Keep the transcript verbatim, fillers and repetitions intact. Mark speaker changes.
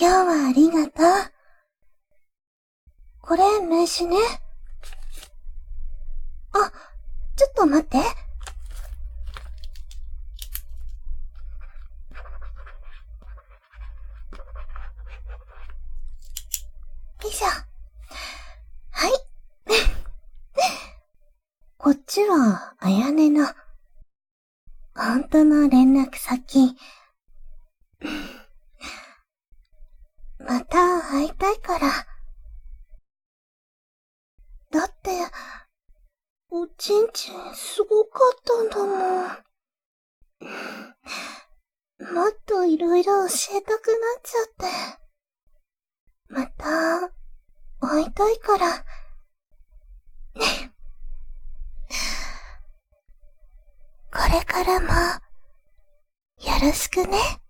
Speaker 1: 今日はありがとう。これ名刺ね。あ、ちょっと待って。よいしょ。はい。こっちは、あやねの、本当の連絡先。また会いたいから。だって、おちんちんすごかったんだもん。もっといろいろ教えたくなっちゃって。また、会いたいから。これからも、よろしくね。